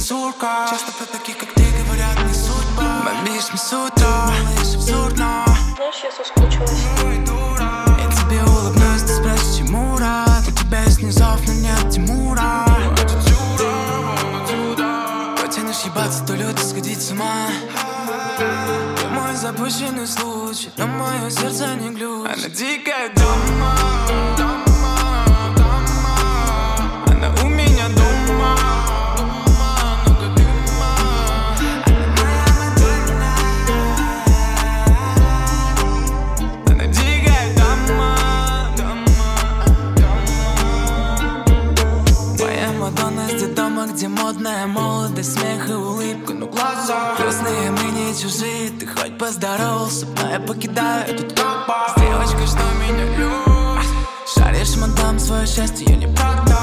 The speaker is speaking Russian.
цензурка. Часто про таких, как ты, говорят, не судьба. Бомбишь мне с утра, малыш, абсурдно. Знаешь, я соскучилась. Я тебе улыбнусь, ты спросишь, чему рад. У тебя есть низов, но нет Тимура. Потянешь ебаться, то люто сходить с ума. Ты мой запущенный случай, но мое сердце не глючит. Она дикая дома, она у меня дома. Она дикая дома. Моя Мадонна с детдома, где модная молодость, смех и улыбка, но глаза грустные, мы не чужие. Ты хоть поздоровался, но я покидаю этот капа. С девочкой, что меня любит. Шаришь, мадам, свое счастье я не продам.